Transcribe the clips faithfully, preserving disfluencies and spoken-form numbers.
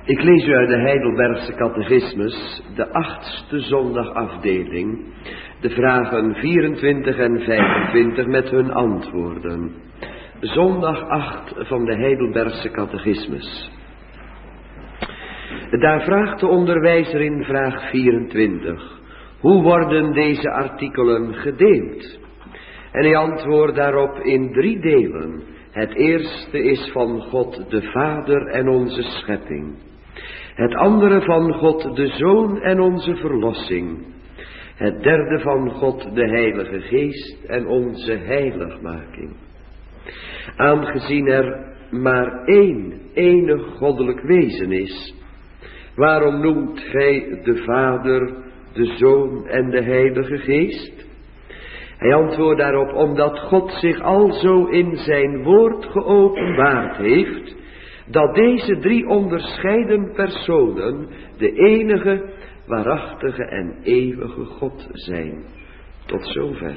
Ik lees u uit de Heidelbergse Catechismus, de achtste zondagafdeling, de vragen vierentwintig en vijfentwintig met hun antwoorden. Zondag acht van de Heidelbergse Catechismus. Daar vraagt de onderwijzer in vraag vierentwintig, hoe worden deze artikelen gedeeld? En hij antwoordt daarop in drie delen. Het eerste is van God de Vader en onze schepping. Het andere van God de Zoon en onze verlossing. Het derde van God de Heilige Geest en onze heiligmaking. Aangezien er maar één enig goddelijk wezen is, waarom noemt gij de Vader, de Zoon en de Heilige Geest? Hij antwoordt daarop, omdat God zich alzo in zijn woord geopenbaard heeft, dat deze drie onderscheiden personen de enige, waarachtige en eeuwige God zijn. Tot zover.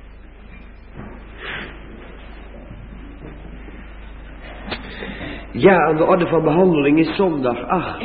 Ja, aan de orde van behandeling is zondag acht.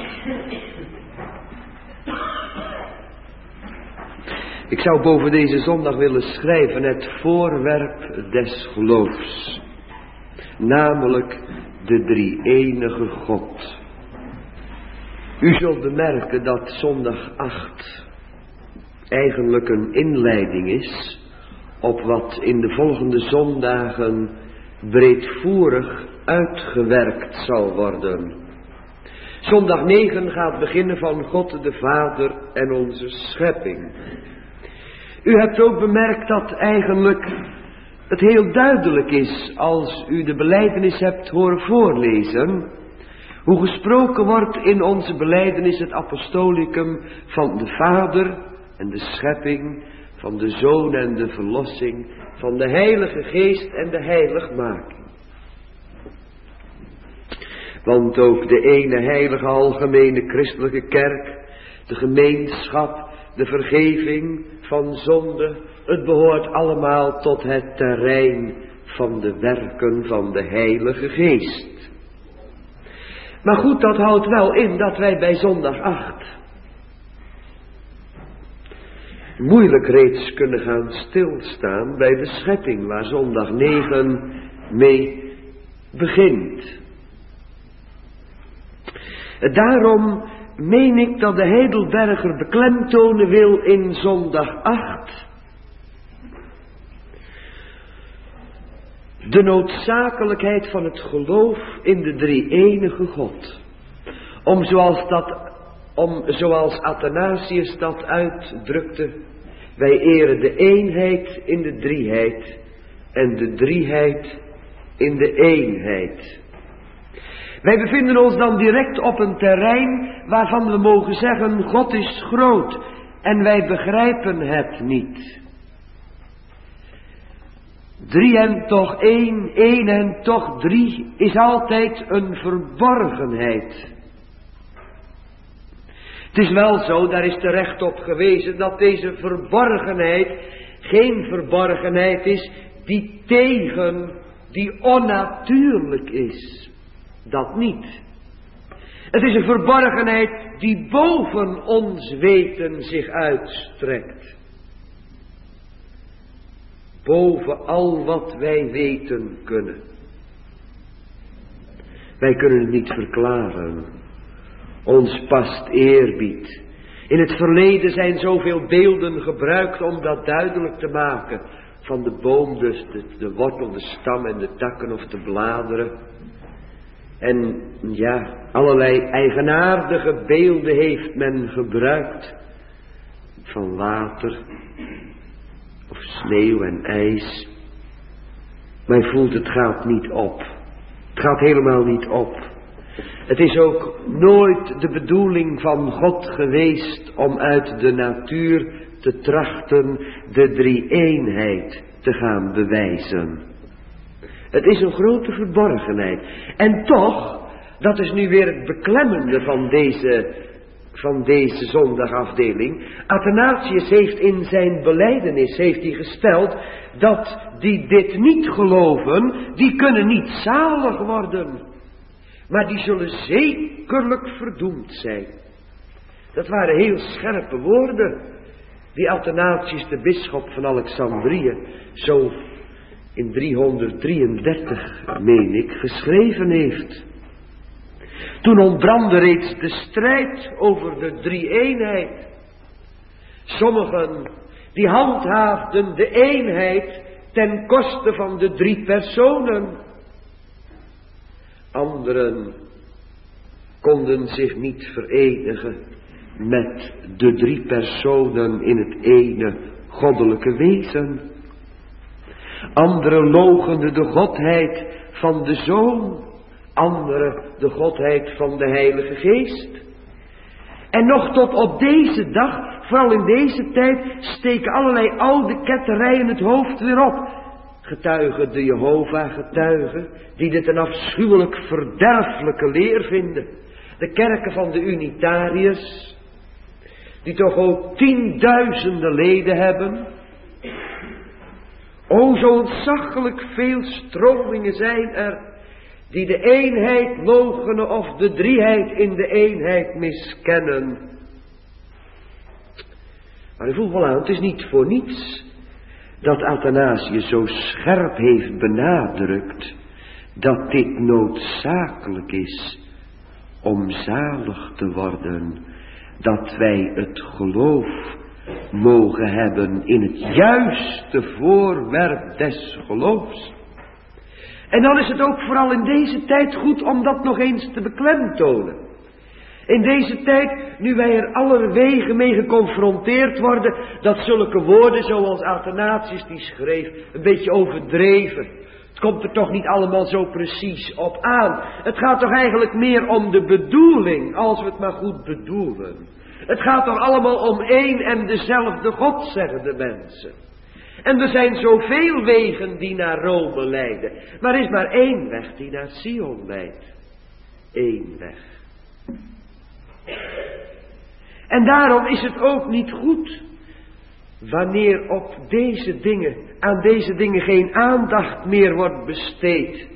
Ik zou boven deze zondag willen schrijven het voorwerp des geloofs. Namelijk de drie-enige God. U zult bemerken dat zondag acht eigenlijk een inleiding is op wat in de volgende zondagen breedvoerig uitgewerkt zal worden. Zondag negen gaat beginnen van God de Vader en onze schepping. U hebt ook bemerkt dat eigenlijk het heel duidelijk is als u de belijdenis hebt horen voorlezen, hoe gesproken wordt in onze belijdenis het apostolicum van de Vader en de schepping, van de Zoon en de verlossing, van de Heilige Geest en de heiligmaking. Want ook de ene heilige algemene christelijke kerk, de gemeenschap, de vergeving van zonde, het behoort allemaal tot het terrein van de werken van de Heilige Geest. Maar goed, dat houdt wel in dat wij bij zondag acht moeilijk reeds kunnen gaan stilstaan bij de schepping waar zondag negen mee begint. Daarom meen ik dat de Heidelberger beklemtonen wil in zondag acht de noodzakelijkheid van het geloof in de drie-enige God. Om zoals, dat, om zoals Athanasius dat uitdrukte, wij eren de eenheid in de drieheid en de drieheid in de eenheid. Wij bevinden ons dan direct op een terrein waarvan we mogen zeggen, God is groot en wij begrijpen het niet. Drie en toch één, één en toch drie is altijd een verborgenheid. Het is wel zo, daar is terecht op gewezen, dat deze verborgenheid geen verborgenheid is die tegen, die onnatuurlijk is. Dat niet. Het is een verborgenheid die boven ons weten zich uitstrekt. Boven al wat wij weten kunnen. Wij kunnen het niet verklaren. Ons past eerbied. In het verleden zijn zoveel beelden gebruikt om dat duidelijk te maken. Van de boom, dus de, de wortel, de stam en de takken of de bladeren. En ja, allerlei eigenaardige beelden heeft men gebruikt. Van water, of sneeuw en ijs. Maar je voelt, het gaat niet op. Het gaat helemaal niet op. Het is ook nooit de bedoeling van God geweest om uit de natuur te trachten de drie-eenheid te gaan bewijzen. Het is een grote verborgenheid. En toch, dat is nu weer het beklemmende van deze, van deze zondagafdeling. Athanasius heeft in zijn belijdenis heeft hij gesteld dat die dit niet geloven, die kunnen niet zalig worden. Maar die zullen zeker, zekerlijk verdoemd zijn. Dat waren heel scherpe woorden, die Athanasius, de bisschop van Alexandrië, zo in driehonderddrieëndertig, meen ik, geschreven heeft. Toen ontbrandde reeds de strijd over de drie-eenheid. Sommigen die handhaafden de eenheid ten koste van de drie personen. Anderen konden zich niet verenigen met de drie personen in het ene goddelijke wezen. Anderen loochenden de godheid van de Zoon, anderen de godheid van de Heilige Geest. En nog tot op deze dag, vooral in deze tijd, steken allerlei oude ketterijen het hoofd weer op. Getuigen de Jehovah-getuigen, die dit een afschuwelijk verderfelijke leer vinden. De kerken van de Unitariërs, die toch ook tienduizenden leden hebben. O, zo ontzaglijk veel stromingen zijn er, die de eenheid loochenen of de drieheid in de eenheid miskennen. Maar u voelt wel aan, het is niet voor niets dat Athanasius zo scherp heeft benadrukt dat dit noodzakelijk is om zalig te worden, dat wij het geloof mogen hebben in het juiste voorwerp des geloofs. En dan is het ook vooral in deze tijd goed om dat nog eens te beklemtonen. In deze tijd, nu wij er allerwegen mee geconfronteerd worden, dat zulke woorden zoals Athanasius die schreef, een beetje overdreven. Het komt er toch niet allemaal zo precies op aan. Het gaat toch eigenlijk meer om de bedoeling, als we het maar goed bedoelen. Het gaat toch allemaal om één en dezelfde God, zeggen de mensen. En er zijn zoveel wegen die naar Rome leiden. Maar er is maar één weg die naar Sion leidt. Eén weg. En daarom is het ook niet goed wanneer op deze dingen, aan deze dingen geen aandacht meer wordt besteed.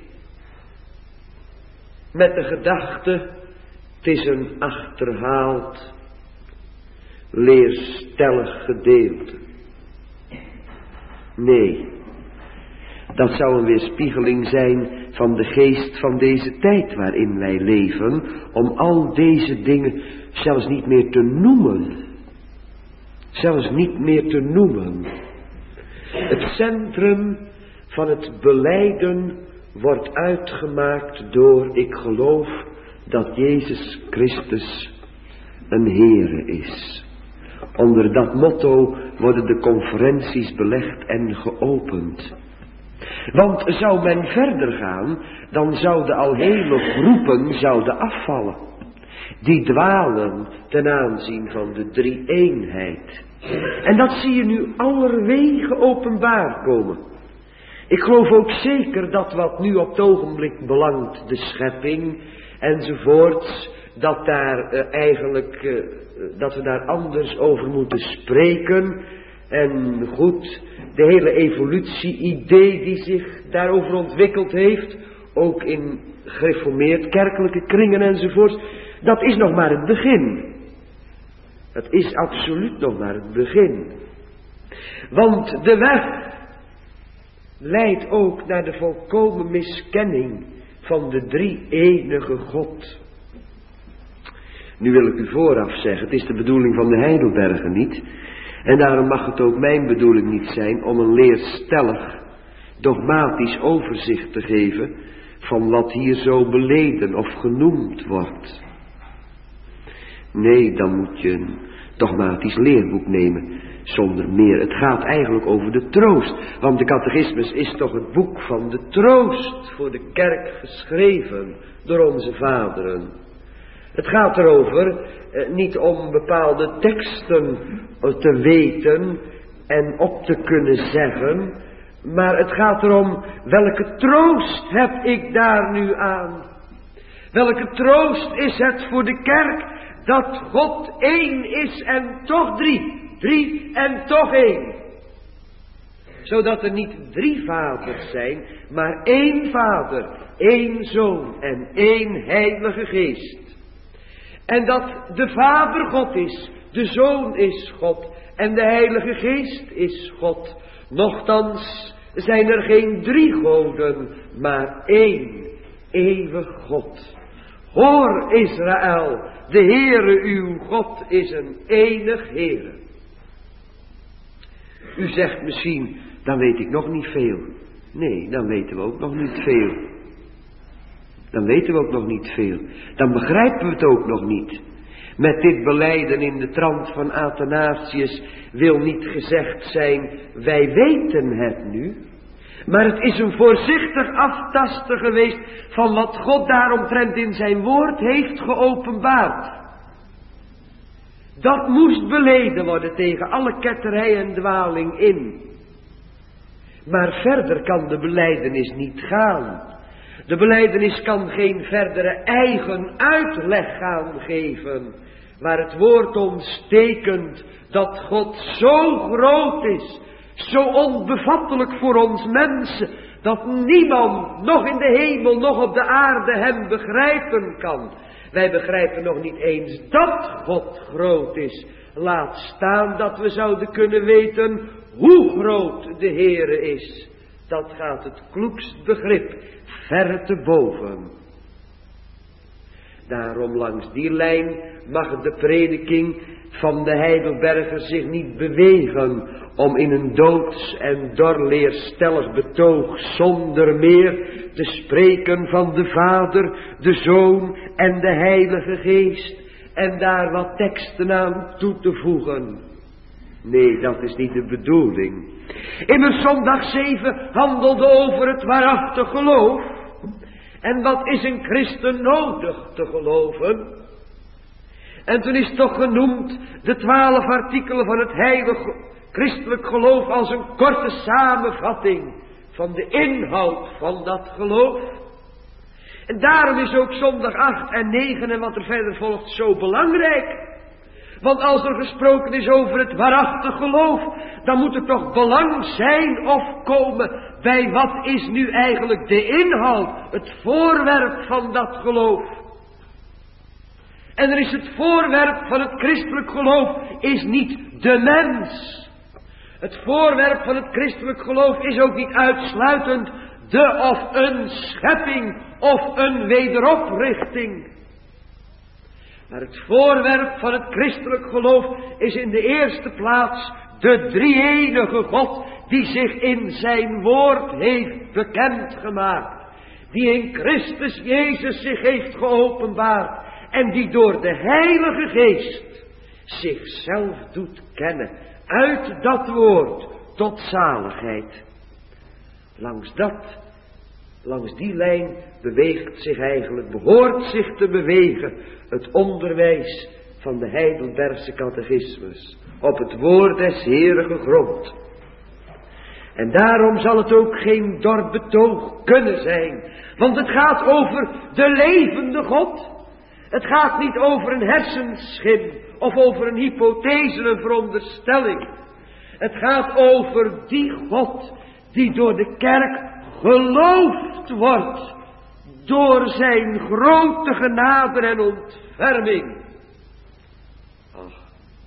Met de gedachte, het is een achterhaald, leerstellig gedeelte. Nee, dat zou een weerspiegeling zijn van de geest van deze tijd waarin wij leven, om al deze dingen zelfs niet meer te noemen. Zelfs niet meer te noemen. Het centrum van het belijden wordt uitgemaakt door ik geloof dat Jezus Christus een Heere is. Onder dat motto worden de conferenties belegd en geopend. Want zou men verder gaan, dan zouden al hele groepen zouden afvallen. Die dwalen ten aanzien van de drie-eenheid. En dat zie je nu allerwege openbaar komen. Ik geloof ook zeker dat wat nu op het ogenblik belangt, de schepping enzovoorts, dat daar uh, eigenlijk, uh, dat we daar anders over moeten spreken. En goed, de hele evolutie-idee die zich daarover ontwikkeld heeft, ook in gereformeerd kerkelijke kringen enzovoorts, dat is nog maar het begin. Dat is absoluut nog maar het begin. Want de weg leidt ook naar de volkomen miskenning van de drie-enige God. Nu wil ik u vooraf zeggen, het is de bedoeling van de Heidelbergen niet. En daarom mag het ook mijn bedoeling niet zijn om een leerstellig, dogmatisch overzicht te geven van wat hier zo beleden of genoemd wordt. Nee, dan moet je een dogmatisch leerboek nemen, zonder meer. Het gaat eigenlijk over de troost, want de catechismus is toch het boek van de troost voor de kerk geschreven door onze vaderen. Het gaat erover eh, niet om bepaalde teksten te weten en op te kunnen zeggen, maar het gaat erom welke troost heb ik daar nu aan. Welke troost is het voor de kerk dat God één is en toch drie, drie en toch één. Zodat er niet drie vaders zijn, maar één vader, één zoon en één heilige geest. En dat de Vader God is, de Zoon is God en de Heilige Geest is God. Nochtans zijn er geen drie goden, maar één eeuwig God. Hoor Israël, de Heere uw God is een enig Heere. U zegt misschien, dan weet ik nog niet veel. Nee, dan weten we ook nog niet veel. Dan weten we ook nog niet veel. Dan begrijpen we het ook nog niet. Met dit belijden in de trant van Athanasius wil niet gezegd zijn, wij weten het nu. Maar het is een voorzichtig aftasten geweest van wat God daaromtrent in zijn woord heeft geopenbaard. Dat moest beleden worden tegen alle ketterij en dwaling in. Maar verder kan de belijdenis niet gaan. De belijdenis kan geen verdere eigen uitleg gaan geven, waar het woord ons tekent dat God zo groot is, zo onbevattelijk voor ons mensen, dat niemand, nog in de hemel, nog op de aarde, hem begrijpen kan. Wij begrijpen nog niet eens dat God groot is. Laat staan dat we zouden kunnen weten hoe groot de Heere is. Dat gaat het kloekst begrip verre te boven. Daarom langs die lijn mag de prediking van de Heidelberger zich niet bewegen om in een doods en doorleerstellig betoog zonder meer te spreken van de Vader, de Zoon en de Heilige Geest en daar wat teksten aan toe te voegen. Nee, dat is niet de bedoeling. Immers zondag zeven handelde over het waarachtig geloof. En wat is een christen nodig te geloven? En toen is toch genoemd de twaalf artikelen van het heilige christelijk geloof als een korte samenvatting van de inhoud van dat geloof. En daarom is ook zondag acht en negen en wat er verder volgt zo belangrijk. Want als er gesproken is over het waarachtig geloof, dan moet er toch belang zijn of komen bij wat is nu eigenlijk de inhoud, het voorwerp van dat geloof. En er is het voorwerp van het christelijk geloof is niet de mens. Het voorwerp van het christelijk geloof is ook niet uitsluitend de of een schepping of een wederoprichting. Maar het voorwerp van het christelijk geloof is in de eerste plaats de drie-enige God die zich in zijn woord heeft bekendgemaakt. Die in Christus Jezus zich heeft geopenbaard en die door de Heilige Geest zichzelf doet kennen uit dat woord tot zaligheid. Langs dat, langs die lijn beweegt zich eigenlijk, behoort zich te bewegen het onderwijs van de Heidelbergse catechismus op het woord des Heeren gegrond. En daarom zal het ook geen dor betoog kunnen zijn, want het gaat over de levende God. Het gaat niet over een hersenschim of over een hypothese, een veronderstelling. Het gaat over die God die door de kerk geloofd wordt door zijn grote genade en ontferming. Ach,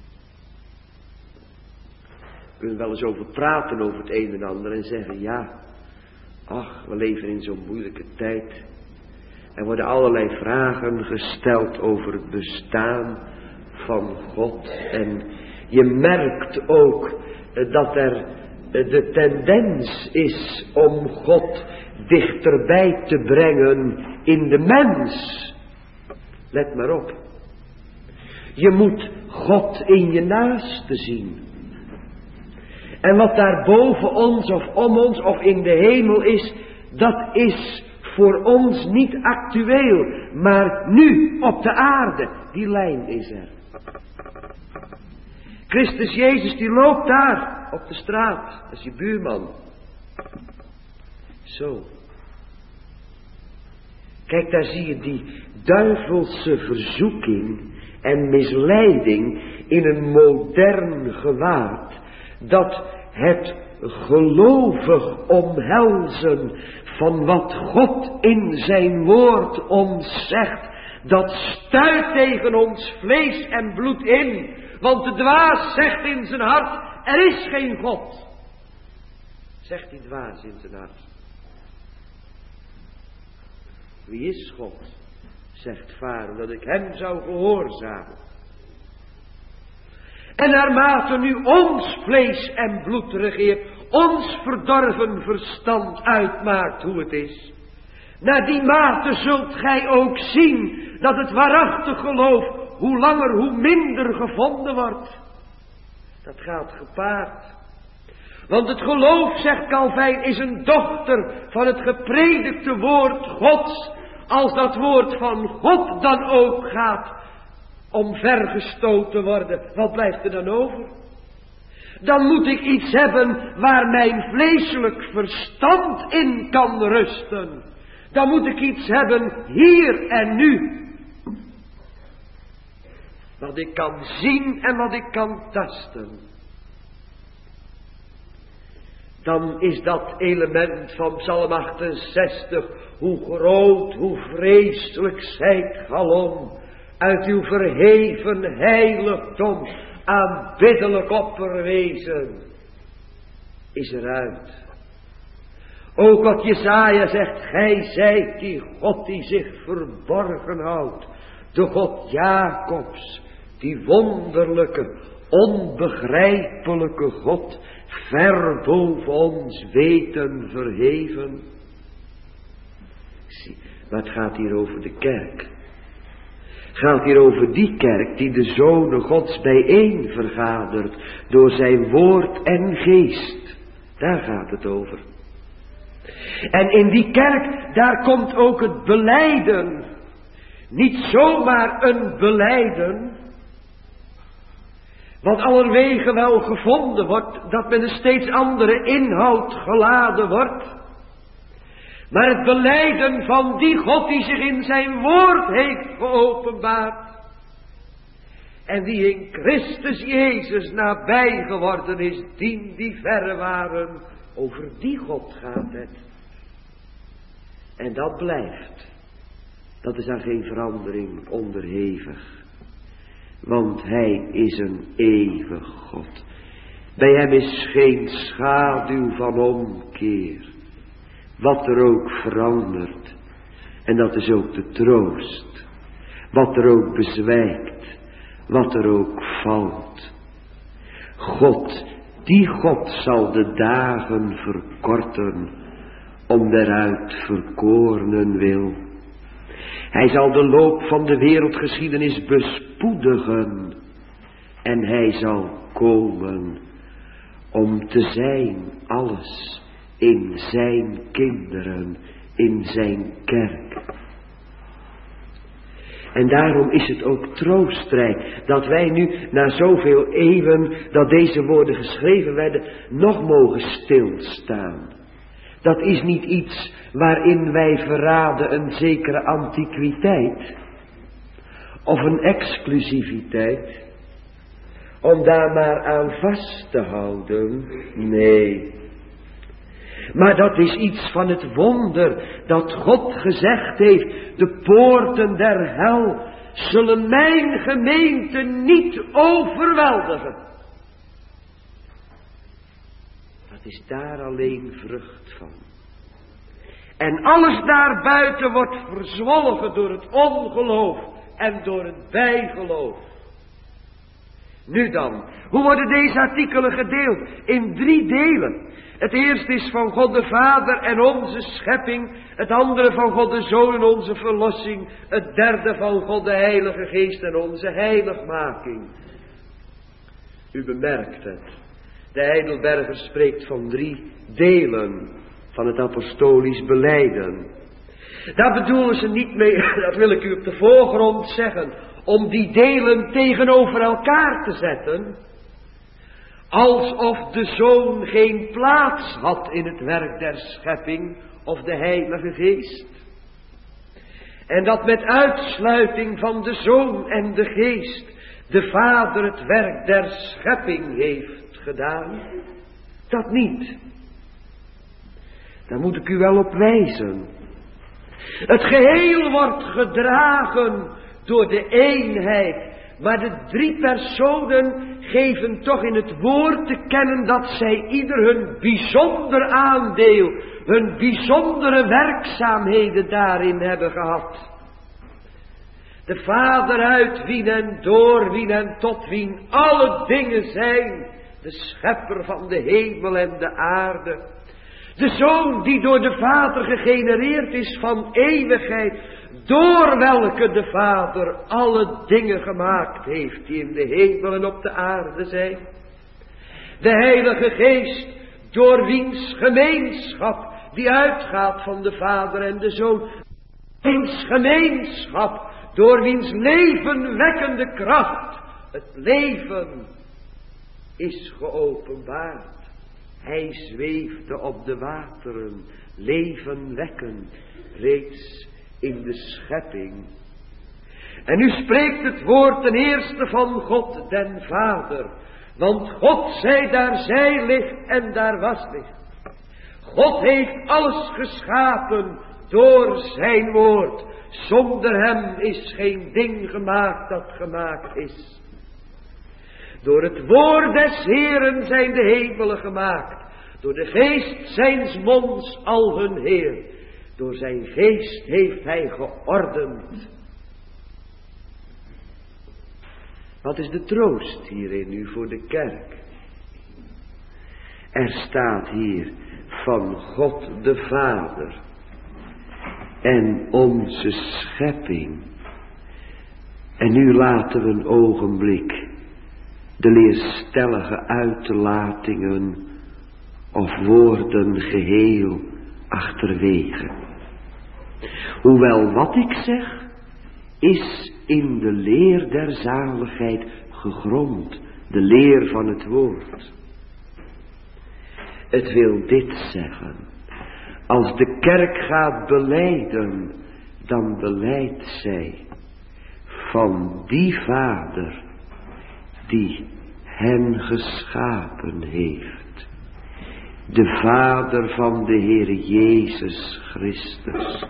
we kunnen wel eens over praten over het een en ander en zeggen ja, ach, we leven in zo'n moeilijke tijd. Er worden allerlei vragen gesteld over het bestaan van God. En je merkt ook dat er de tendens is om God dichterbij te brengen in de mens. Let maar op. Je moet God in je naaste zien. En wat daar boven ons of om ons of in de hemel is, dat is voor ons niet actueel, maar nu op de aarde. Die lijn is er. Christus Jezus die loopt daar op de straat, dat is je buurman. Zo. Kijk, daar zie je die duivelse verzoeking en misleiding in een modern gewaad, dat het gelovig omhelzen van wat God in zijn woord ons zegt, dat stuit tegen ons vlees en bloed in. Want de dwaas zegt in zijn hart, er is geen God. Zegt die dwaas in zijn hart. Wie is God? Zegt Farao, dat ik hem zou gehoorzamen. En naarmate nu ons vlees en bloed regeert, ons verdorven verstand uitmaakt hoe het is, naar die mate zult gij ook zien dat het waarachtig geloof hoe langer hoe minder gevonden wordt. Dat gaat gepaard. Want het geloof, zegt Calvijn, is een dochter van het gepredikte woord Gods. Als dat woord van God dan ook gaat omvergestoten worden, wat blijft er dan over? Dan moet ik iets hebben waar mijn vleeselijk verstand in kan rusten. Dan moet ik iets hebben hier en nu. Wat ik kan zien en wat ik kan tasten. Dan is dat element van Psalm achtenzestig, hoe groot, hoe vreselijk zijt galom, uit uw verheven heiligdom, aanbiddelijk opverwezen, is eruit. Ook wat Jesaja zegt, gij zijt die God die zich verborgen houdt, de God Jacobs, die wonderlijke, onbegrijpelijke God, ver boven ons weten verheven. Zie, maar het gaat hier over de kerk. Het gaat hier over die kerk die de Zonen Gods bijeen vergadert door zijn woord en geest. Daar gaat het over. En in die kerk, daar komt ook het belijden. Niet zomaar een belijden, wat allerwege wel gevonden wordt, dat met een steeds andere inhoud geladen wordt. Maar het belijden van die God die zich in zijn woord heeft geopenbaard. En die in Christus Jezus nabij geworden is, dien die verre waren. Over die God gaat het. En dat blijft. Dat is aan geen verandering onderhevig. Want hij is een eeuwig God. Bij hem is geen schaduw van omkeer. Wat er ook verandert. En dat is ook de troost. Wat er ook bezwijkt. Wat er ook valt. God, die God zal de dagen verkorten. Om daaruit verkorenen wil. Hij zal de loop van de wereldgeschiedenis bespoedigen. En hij zal komen om te zijn alles in zijn kinderen, in zijn kerk. En daarom is het ook troostrijk dat wij nu na zoveel eeuwen dat deze woorden geschreven werden, nog mogen stilstaan. Dat is niet iets waarin wij verraden een zekere antiquiteit of een exclusiviteit, om daar maar aan vast te houden. Nee. Maar dat is iets van het wonder dat God gezegd heeft, de poorten der hel zullen mijn gemeente niet overweldigen. Dat is daar alleen vrucht van. En alles daarbuiten wordt verzwolgen door het ongeloof en door het bijgeloof. Nu dan, hoe worden deze artikelen gedeeld? In drie delen. Het eerste is van God de Vader en onze schepping. Het andere van God de Zoon en onze verlossing. Het derde van God de Heilige Geest en onze heiligmaking. U bemerkt het. De Heidelberger spreekt van drie delen van het apostolisch belijden. Daar bedoelen ze niet mee, dat wil ik u op de voorgrond zeggen, om die delen tegenover elkaar te zetten, alsof de Zoon geen plaats had in het werk der schepping of de Heilige Geest. En dat met uitsluiting van de Zoon en de Geest de Vader het werk der schepping heeft gedaan. Dat niet. Daar moet ik u wel op wijzen. Het geheel wordt gedragen door de eenheid. Maar de drie personen geven toch in het woord te kennen dat zij ieder hun bijzonder aandeel, hun bijzondere werkzaamheden daarin hebben gehad. De Vader uit wien en door wien en tot wien alle dingen zijn, de schepper van de hemel en de aarde. De Zoon die door de Vader gegenereerd is van eeuwigheid, door welke de Vader alle dingen gemaakt heeft die in de hemel en op de aarde zijn. De Heilige Geest, door wiens gemeenschap die uitgaat van de Vader en de Zoon. Wiens gemeenschap, door wiens levenwekkende kracht het leven is geopenbaard. Hij zweefde op de wateren, levenwekkend, reeds in de schepping. En nu spreekt het woord ten eerste van God den Vader. Want God zei daar zij licht en daar was licht. God heeft alles geschapen door zijn woord. Zonder hem is geen ding gemaakt dat gemaakt is. Door het woord des Heeren zijn de hemelen gemaakt. Door de geest zijns monds al hun Heer. Door zijn geest heeft hij geordend. Wat is de troost hierin nu voor de kerk? Er staat hier van God de Vader en onze schepping. En nu laten we een ogenblik de leerstellige uitlatingen of woorden geheel achterwege. Hoewel wat ik zeg is in de leer der zaligheid gegrond, de leer van het woord. Het wil dit zeggen: als de kerk gaat belijden, dan belijdt zij van die Vader die hen geschapen heeft. De Vader van de Heer Jezus Christus.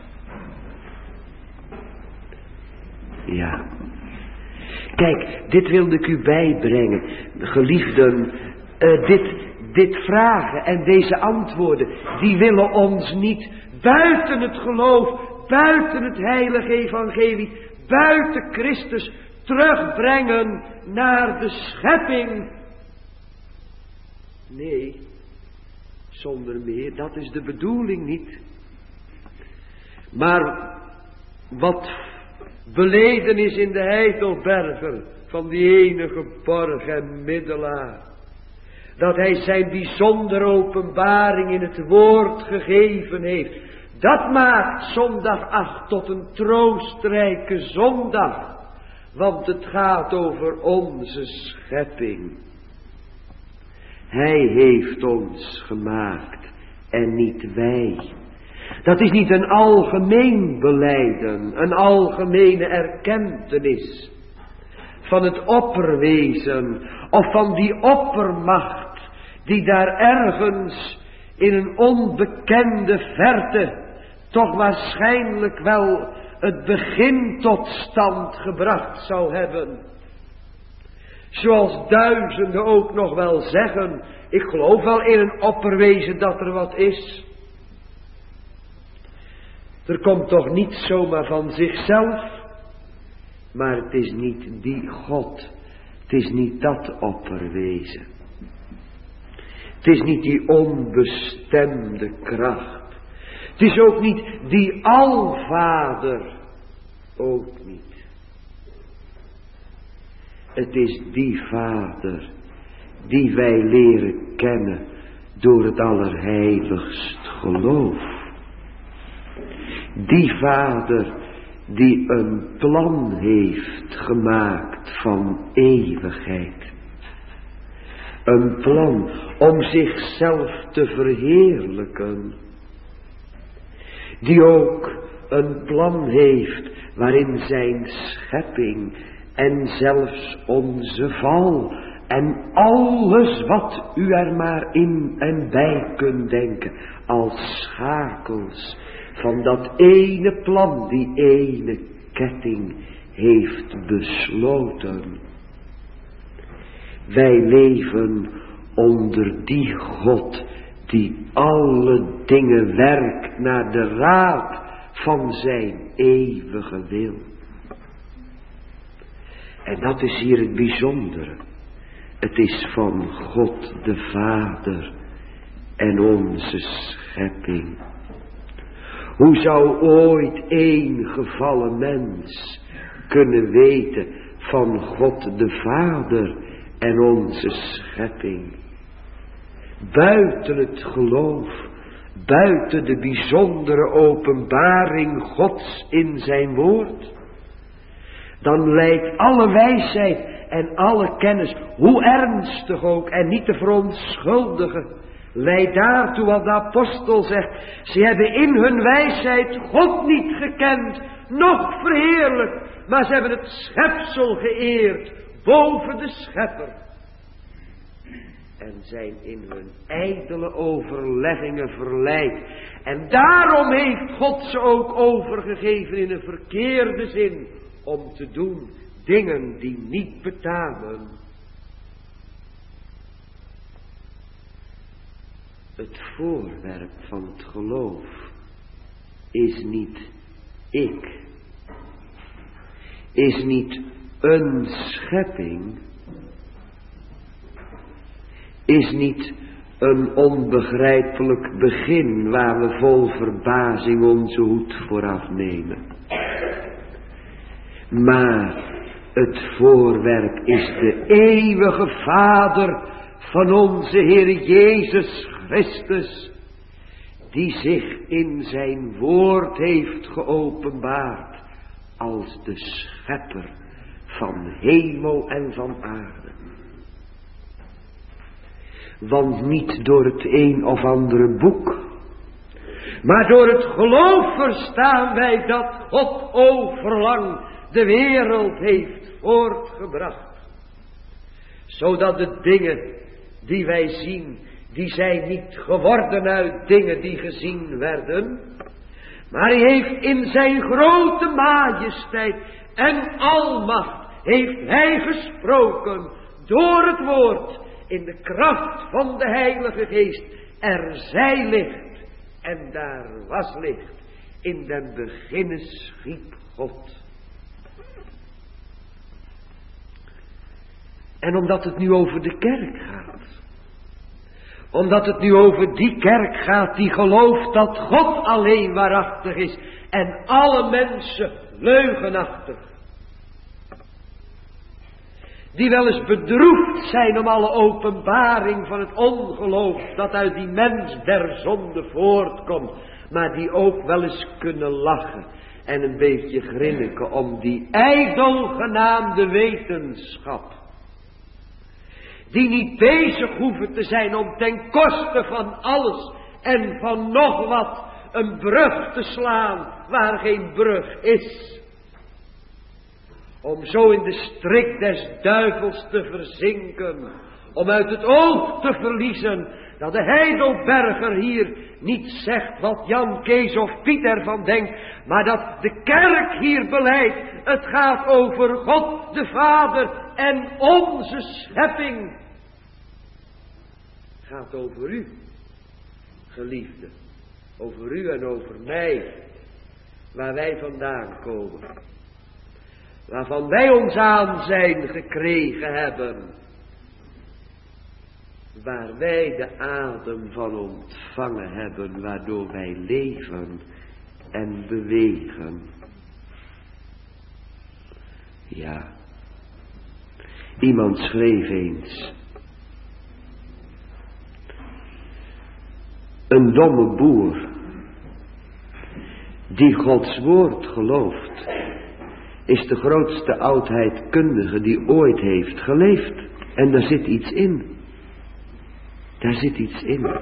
Ja. Kijk, dit wilde ik u bijbrengen. Geliefden, uh, dit, dit vragen en deze antwoorden, die willen ons niet buiten het geloof, buiten het heilige evangelie, buiten Christus terugbrengen naar de schepping. Nee, zonder meer, dat is de bedoeling niet. Maar wat beleden is in de Heidelberger van die enige borg en middelaar, dat hij zijn bijzondere openbaring in het woord gegeven heeft, dat maakt zondag acht tot een troostrijke zondag. Want het gaat over onze schepping. Hij heeft ons gemaakt en niet wij. Dat is niet een algemeen belijden, een algemene erkentenis van het opperwezen of van die oppermacht die daar ergens in een onbekende verte toch waarschijnlijk wel het begin tot stand gebracht zou hebben. Zoals duizenden ook nog wel zeggen, ik geloof wel in een opperwezen dat er wat is. Er komt toch niet zomaar van zichzelf, maar het is niet die God, het is niet dat opperwezen. Het is niet die onbestemde kracht. Het is ook niet die Alvader, ook niet. Het is die Vader die wij leren kennen door het allerheiligst geloof. Die Vader die een plan heeft gemaakt van eeuwigheid. Een plan om zichzelf te verheerlijken. Die ook een plan heeft waarin zijn schepping en zelfs onze val en alles wat u er maar in en bij kunt denken als schakels van dat ene plan, die ene ketting heeft besloten. Wij leven onder die God die alle dingen werkt naar de raad van zijn eeuwige wil. En dat is hier het bijzondere. Het is van God de Vader en onze schepping. Hoe zou ooit één gevallen mens kunnen weten van God de Vader en onze schepping? Buiten het geloof, buiten de bijzondere openbaring Gods in zijn woord, dan leidt alle wijsheid en alle kennis, hoe ernstig ook en niet te verontschuldigen, leidt daartoe wat de apostel zegt: ze hebben in hun wijsheid God niet gekend, noch verheerlijkt, maar ze hebben het schepsel geëerd boven de schepper. En zijn in hun ijdele overleggingen verleid. En daarom heeft God ze ook overgegeven in een verkeerde zin, om te doen dingen die niet betamen. Het voorwerp van het geloof is niet ik, is niet een schepping, is niet een onbegrijpelijk begin waar we vol verbazing onze hoed voor afnemen. Maar het voorwerp is de eeuwige Vader van onze Heer Jezus Christus, die zich in zijn woord heeft geopenbaard als de schepper van hemel en van aarde. Want niet door het een of andere boek, maar door het geloof verstaan wij dat God overlang de wereld heeft voortgebracht. Zodat de dingen die wij zien, die zijn niet geworden uit dingen die gezien werden, maar hij heeft in zijn grote majesteit en almacht, heeft hij gesproken door het woord, in de kracht van de Heilige Geest. Er zij licht en daar was licht. In den beginne schiep God. En omdat het nu over de kerk gaat, omdat het nu over die kerk gaat die gelooft dat God alleen waarachtig is en alle mensen leugenachtig, die wel eens bedroefd zijn om alle openbaring van het ongeloof dat uit die mens der zonde voortkomt, maar die ook wel eens kunnen lachen en een beetje grinniken om die ijdel genaamde wetenschap, die niet bezig hoeven te zijn om ten koste van alles en van nog wat een brug te slaan waar geen brug is. Om zo in de strik des duivels te verzinken. Om uit het oog te verliezen dat de Heidelberger hier niet zegt wat Jan, Kees of Piet ervan denkt. Maar dat de kerk hier beleidt. Het gaat over God de Vader en onze schepping. Het gaat over u, geliefde. Over u en over mij. Waar wij vandaan komen. Waarvan wij ons aanzijn gekregen hebben. Waar wij de adem van ontvangen hebben, waardoor wij leven en bewegen. Ja, iemand schreef eens: een domme boer die Gods woord gelooft, is de grootste oudheidkundige die ooit heeft geleefd. En daar zit iets in. Daar zit iets in.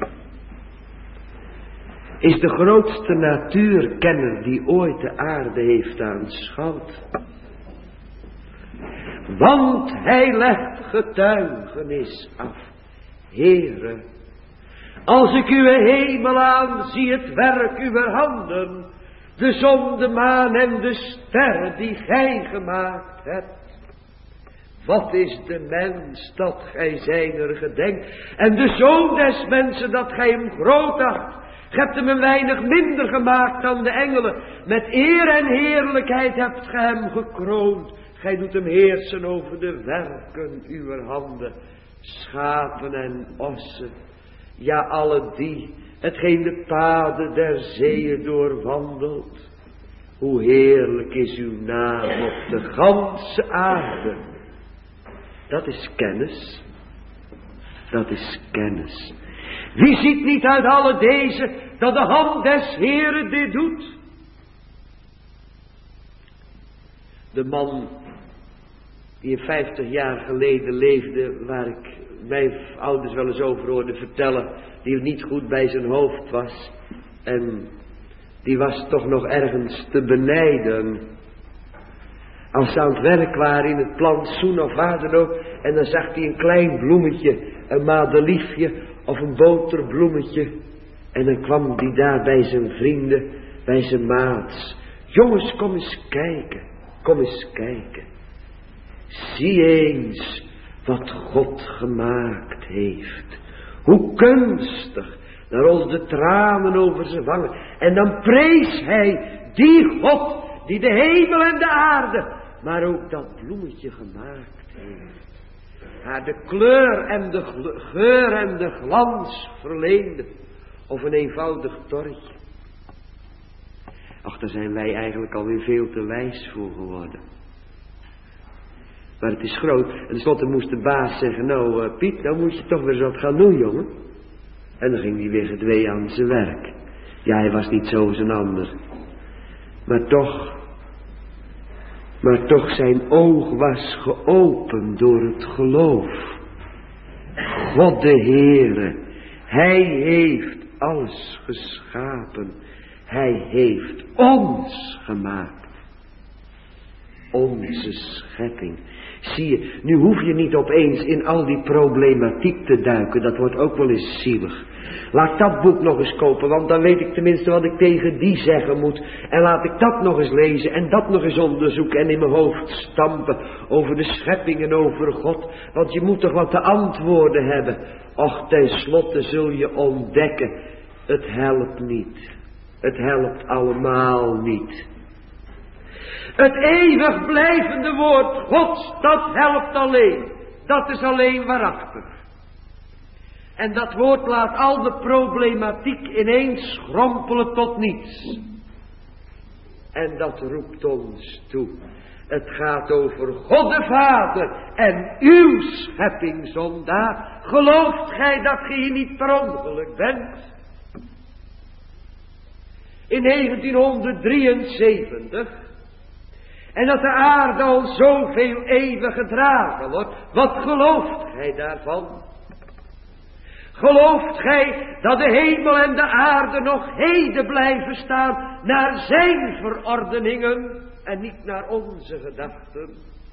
Is de grootste natuurkenner die ooit de aarde heeft aanschouwd. Want hij legt getuigenis af. Heere, als ik uw hemel aan zie, het werk uw handen, de zon, de maan en de sterren die gij gemaakt hebt. Wat is de mens dat gij zijner gedenkt, en de zoon des mensen dat gij hem groot acht. Gij hebt hem een weinig minder gemaakt dan de engelen. Met eer en heerlijkheid hebt gij hem gekroond. Gij doet hem heersen over de werken uwer handen. Schapen en ossen, ja alle die, hetgeen de paden der zeeën doorwandelt. Hoe heerlijk is uw naam op de ganse aarde. Dat is kennis. Dat is kennis. Wie ziet niet uit alle deze dat de hand des Heeren dit doet? De man die vijftig jaar geleden leefde, waar ik mijn ouders wel eens over hoorde vertellen, die niet goed bij zijn hoofd was. En die was toch nog ergens te benijden. Als ze aan het werk waren in het plantsoen of waar dan ook, en dan zag hij een klein bloemetje, een madeliefje of een boterbloemetje. En dan kwam hij daar bij zijn vrienden, bij zijn maats. Jongens, kom eens kijken, kom eens kijken. Zie eens wat God gemaakt heeft. Hoe kunstig, daar rolden de tranen over zijn wangen. En dan prees hij die God die de hemel en de aarde, maar ook dat bloemetje gemaakt heeft. Haar de kleur en de geur en de glans verleende. Of een eenvoudig torretje. Ach, daar zijn wij eigenlijk alweer veel te wijs voor geworden. Maar het is groot. En tenslotte moest de baas zeggen, nou uh, Piet, nou moet je toch weer eens wat gaan doen, jongen. En dan ging hij weer gedwee aan zijn werk. Ja, hij was niet zo als een ander. Maar toch, maar toch zijn oog was geopend door het geloof. God de Heere, Hij heeft alles geschapen. Hij heeft ons gemaakt. Onze schepping. Zie je, nu hoef je niet opeens in al die problematiek te duiken. Dat wordt ook wel eens zielig. Laat dat boek nog eens kopen, want dan weet ik tenminste wat ik tegen die zeggen moet. En laat ik dat nog eens lezen en dat nog eens onderzoeken en in mijn hoofd stampen over de schepping en over God. Want je moet toch wat te antwoorden hebben. Och, tenslotte zul je ontdekken, het helpt niet. Het helpt allemaal niet. Het eeuwig blijvende woord Gods, dat helpt alleen. Dat is alleen waarachtig. En dat woord laat al de problematiek ineens schrompelen tot niets. En dat roept ons toe. Het gaat over God de Vader en uw schepping zondaar. Gelooft gij dat gij hier niet per ongeluk bent? In negentienhonderddrieënzeventig. En dat de aarde al zoveel eeuwen gedragen wordt. Wat gelooft gij daarvan? Gelooft gij dat de hemel en de aarde nog heden blijven staan naar zijn verordeningen en niet naar onze gedachten?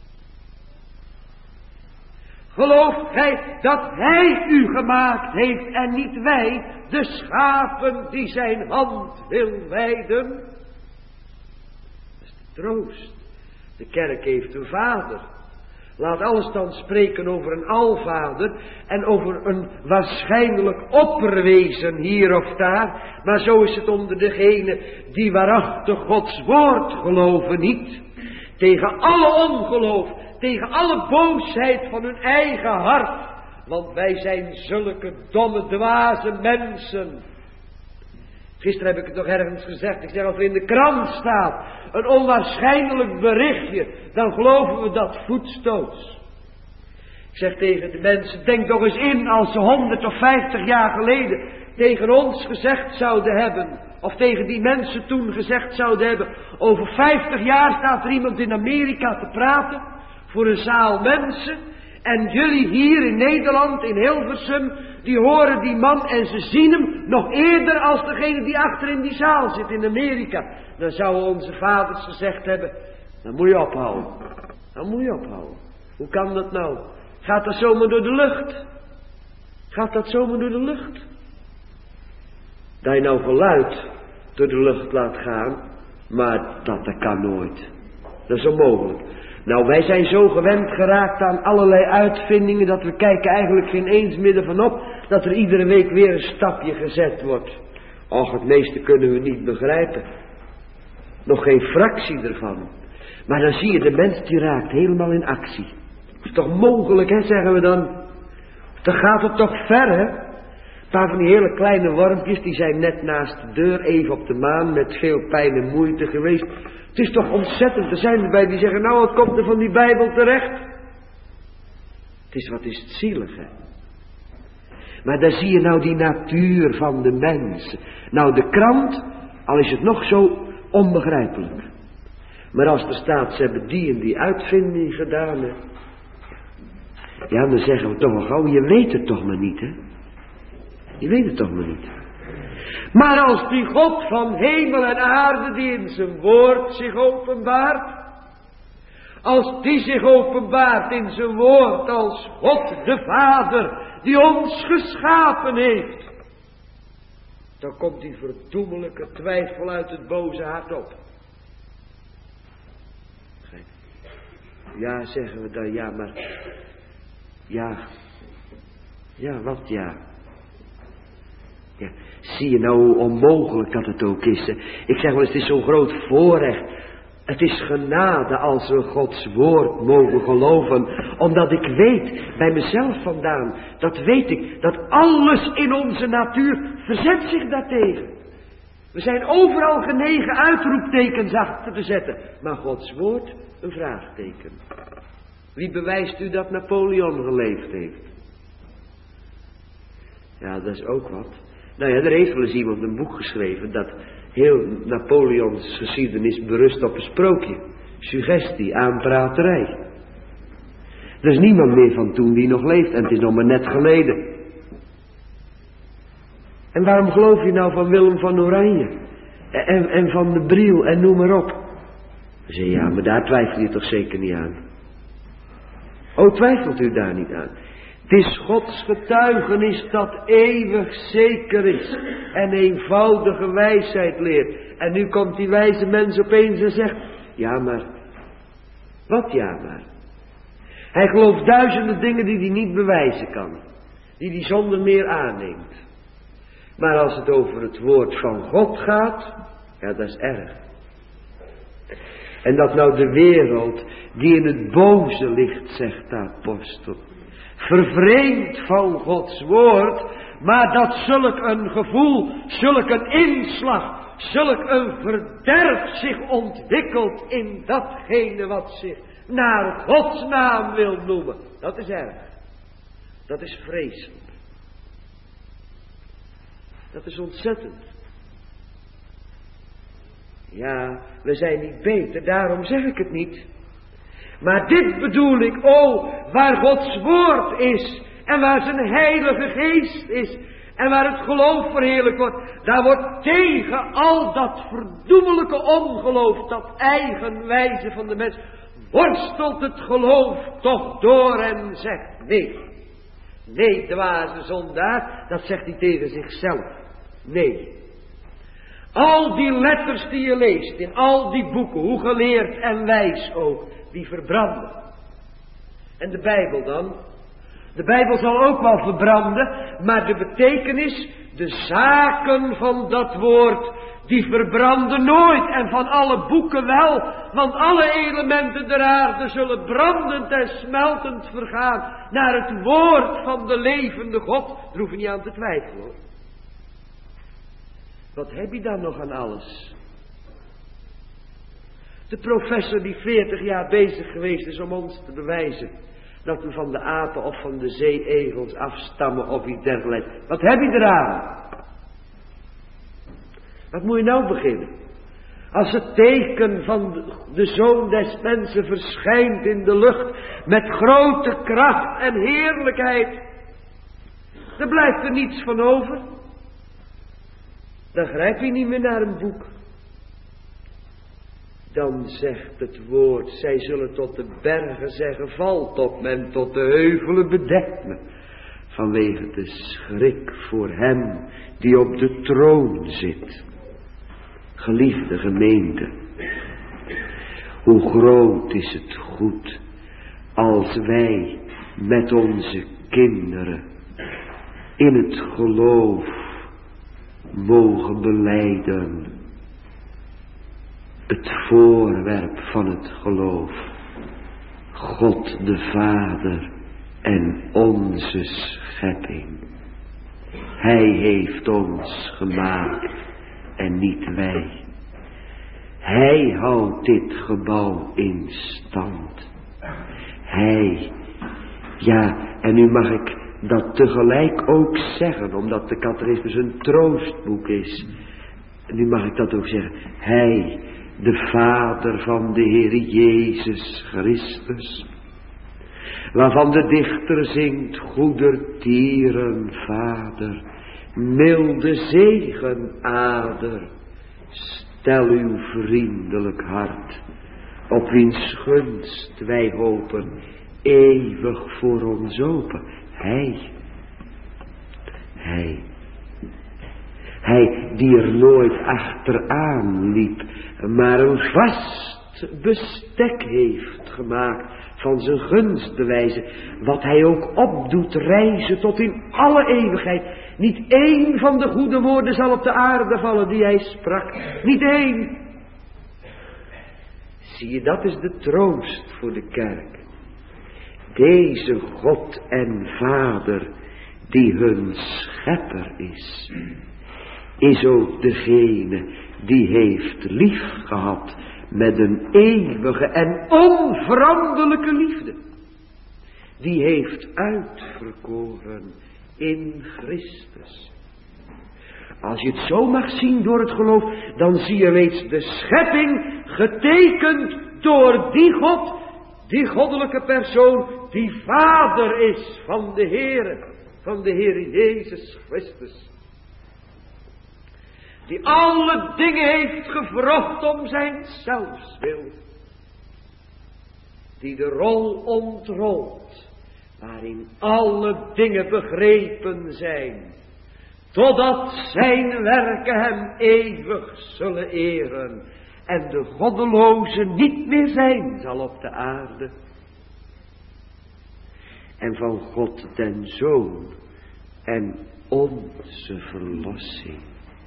Gelooft gij dat hij u gemaakt heeft en niet wij, de schapen die zijn hand wil wijden? Dat is de troost. De kerk heeft een vader. Laat alles dan spreken over een alvader en over een waarschijnlijk opperwezen hier of daar. Maar zo is het onder degenen die waarachtig Gods woord geloven niet. Tegen alle ongeloof, tegen alle boosheid van hun eigen hart. Want wij zijn zulke domme, dwaze mensen. Gisteren heb ik het nog ergens gezegd. Ik zeg, als er in de krant staat een onwaarschijnlijk berichtje, dan geloven we dat voetstoots. Ik zeg tegen de mensen, denk toch eens in als ze honderd of vijftig jaar geleden tegen ons gezegd zouden hebben, of tegen die mensen toen gezegd zouden hebben, over vijftig jaar staat er iemand in Amerika te praten voor een zaal mensen. En jullie hier in Nederland, in Hilversum, die horen die man en ze zien hem nog eerder als degene die achter in die zaal zit in Amerika. Dan zouden onze vaders gezegd hebben, dan moet je ophouden. Dan moet je ophouden. Hoe kan dat nou? Gaat dat zomaar door de lucht? Gaat dat zomaar door de lucht? Dat je nou geluid door de lucht laat gaan, Maar dat, dat kan nooit. Dat is onmogelijk. Nou, wij zijn zo gewend geraakt aan allerlei uitvindingen, dat we kijken eigenlijk geen eens midden van op, dat er iedere week weer een stapje gezet wordt. Och, het meeste kunnen we niet begrijpen. Nog geen fractie ervan. Maar dan zie je, de mens die raakt helemaal in actie. Dat is toch mogelijk, hè, zeggen we dan. Dan gaat het toch ver, hè. Een paar van die hele kleine wormpjes, die zijn net naast de deur even op de maan met veel pijn en moeite geweest. Het is toch ontzettend. Er zijn erbij die zeggen, nou, wat komt er van die Bijbel terecht? Het is, wat is het zielig, hè. Maar daar zie je nou die natuur van de mens. Nou, de krant, al is het nog zo onbegrijpelijk. Maar als er staat, ze hebben die en die uitvinding gedaan, hè. Ja, dan zeggen we toch wel gauw, je weet het toch maar niet, hè. Je weet het toch maar niet. Maar als die God van hemel en aarde, die in zijn woord zich openbaart, als die zich openbaart in zijn woord als God de Vader, die ons geschapen heeft, dan komt die verdoemelijke twijfel uit het boze hart op. Ja, zeggen we dan, ja, maar, ja, ja, wat ja. Ja, zie je nou hoe onmogelijk dat het ook is. Hè? Ik zeg wel, het is zo'n groot voorrecht. Het is genade als we Gods woord mogen geloven. Omdat ik weet, bij mezelf vandaan, dat weet ik, dat alles in onze natuur verzet zich daartegen. We zijn overal genegen uitroeptekens achter te zetten. Maar Gods woord, een vraagteken. Wie bewijst u dat Napoleon geleefd heeft? Ja, dat is ook wat. Nou ja, er heeft wel eens iemand een boek geschreven dat heel Napoleons geschiedenis berust op een sprookje. Suggestie, aanpraterij. Er is niemand meer van toen die nog leeft en het is nog maar net geleden. En waarom geloof je nou van Willem van Oranje? En, en van de Briel en noem maar op. Dan zeg je, ja, maar daar twijfel je toch zeker niet aan. Oh, twijfelt u daar niet aan? Het is Gods getuigenis dat eeuwig zeker is en eenvoudige wijsheid leert. En nu komt die wijze mens opeens en zegt, ja maar, wat ja maar? Hij gelooft duizenden dingen die hij niet bewijzen kan, die hij zonder meer aanneemt. Maar als het over het woord van God gaat, ja, dat is erg. En dat nou de wereld die in het boze ligt, zegt de apostel, vervreemd van Gods woord, maar dat zulk een gevoel, zulk een inslag, zulk een verderf zich ontwikkelt in datgene wat zich naar Gods naam wil noemen. Dat is erg. Dat is vreselijk. Dat is ontzettend. Ja, we zijn niet beter, daarom zeg ik het niet. Maar dit bedoel ik, oh, waar Gods woord is en waar zijn heilige geest is en waar het geloof verheerlijk wordt, daar wordt tegen al dat verdoemelijke ongeloof, dat eigenwijze van de mens, worstelt het geloof toch door en zegt nee. Nee, dwaze zondaar, dat zegt hij tegen zichzelf. Nee. Al die letters die je leest in al die boeken, hoe geleerd en wijs ook, die verbranden. En de Bijbel dan? De Bijbel zal ook wel verbranden, maar de betekenis, de zaken van dat woord, die verbranden nooit. En van alle boeken wel, want alle elementen der aarde zullen brandend en smeltend vergaan naar het woord van de levende God. Daar hoef je niet aan te twijfelen, hoor. Wat heb je dan nog aan alles? De professor die veertig jaar bezig geweest is om ons te bewijzen dat we van de apen of van de zeeegels afstammen of iets dergelijks. Wat heb je eraan? Wat moet je nou beginnen? Als het teken van de Zoon des Mensen verschijnt in de lucht met grote kracht en heerlijkheid, dan blijft er niets van over. Dan grijp je niet meer naar een boek. Dan zegt het woord, zij zullen tot de bergen zeggen, valt op me, en tot de heuvelen bedekt me. Vanwege de schrik voor hem die op de troon zit. Geliefde gemeente, hoe groot is het goed als wij met onze kinderen in het geloof mogen belijden. Het voorwerp van het geloof, God de Vader en onze schepping. Hij heeft ons gemaakt en niet wij. Hij houdt dit gebouw in stand. Hij, ja, en nu mag ik dat tegelijk ook zeggen, omdat de catechismus een troostboek is. En nu mag ik dat ook zeggen. Hij, de Vader van de Heer Jezus Christus, waarvan de dichter zingt, goedertieren Vader, milde zegenader, stel uw vriendelijk hart, op wiens gunst wij hopen, eeuwig voor ons open. Hij, hij, hij die er nooit achteraan liep, maar een vast bestek heeft gemaakt van zijn gunstbewijzen, wat hij ook opdoet reizen tot in alle eeuwigheid. Niet één van de goede woorden zal op de aarde vallen die hij sprak, niet één. Zie je, dat is de troost voor de kerk. Deze God en Vader, die hun schepper is, is ook degene die heeft lief gehad met een eeuwige en onveranderlijke liefde. Die heeft uitverkoren in Christus. Als je het zo mag zien door het geloof, dan zie je reeds de schepping getekend door die God, die goddelijke persoon, die Vader is van de Heere, van de Heer Jezus Christus. Die alle dingen heeft gevrocht om zijn zelfswil. Die de rol ontrolt, waarin alle dingen begrepen zijn, totdat zijn werken hem eeuwig zullen eren en de goddeloze niet meer zijn zal op de aarde. En van God den Zoon en onze verlossing.